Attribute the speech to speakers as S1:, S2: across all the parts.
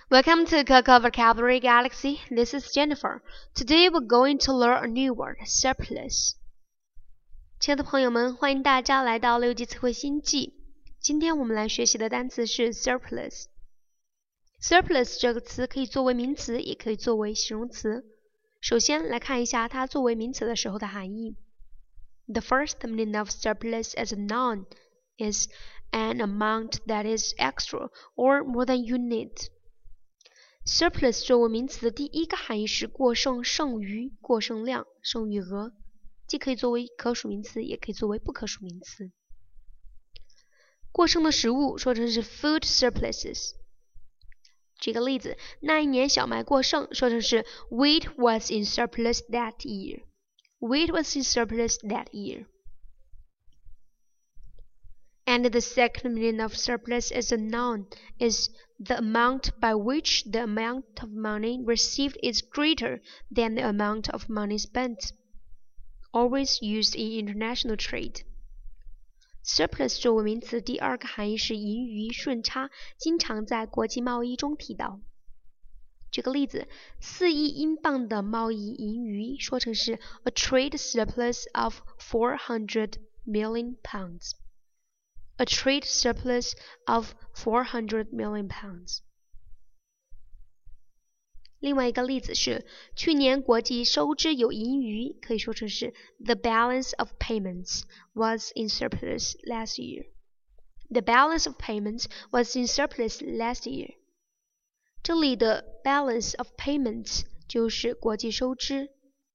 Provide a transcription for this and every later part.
S1: Welcome to Coco Vocabulary Galaxy. This is Jennifer. Today we're going to learn a new word, surplus. 亲爱的朋友们，欢迎大家来到6级词汇新季。今天我们来学习的单词是 surplus。surplus 这个词可以作为名词，也可以作为形容词。首先来看一下它作为名词的时候的含义。The first meaning of surplus as a noun is an amount that is extra or more than you need.Surplus 作为名词的第一个含义是过剩、剩余、过剩量、剩余额，既可以作为可数名词，也可以作为不可数名词。过剩的食物说成是 food surpluses。举个例子，那一年小麦过剩说成是 wheat was in surplus that year. Wheat was in surplus that year.And the second meaning of surplus as a noun is the amount by which the amount of money received is greater than the amount of money spent. Always used in international trade. Surplus 作为名词第二个含义是盈余、顺差，经常在国际贸易中提到。举个例子，4亿英镑的贸易盈余说成是 a trade surplus of 400 million pounds.A trade surplus of 400 million pounds. 另外一个例子是，去年国际收支有盈余，可以说成是 The balance of payments was in surplus last year. The balance of payments was in surplus last year. 这里的 balance of payments 就是国际收支。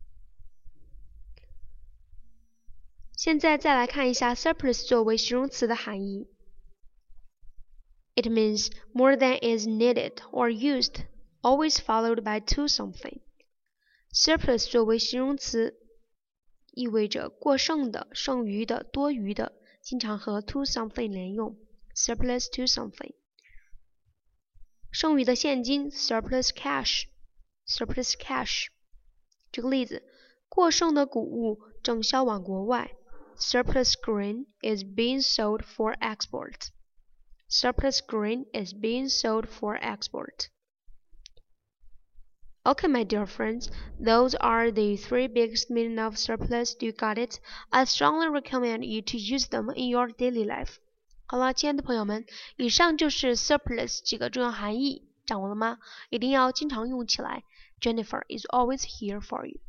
S1: 现在再来看一下 surplus 作为形容词的含义。It means more than is needed or used, always followed by to something. Surplus 作为形容词意味着过剩的、剩余的、多余的，经常和 to something 连用。Surplus to something. 剩余的现金 surplus cash. Surplus cash. 这个例子，过剩的谷物正销往国外。Surplus grain is being sold for export. Surplus grain is being sold for export. Okay, my dear friends, those are the 3 biggest meaning of surplus. You got it? I strongly recommend you to use them in your daily life. 好了，亲爱的朋友们，以上就是 surplus 几个重要含义，掌握了吗？一定要经常用起来。Jennifer is always here for you.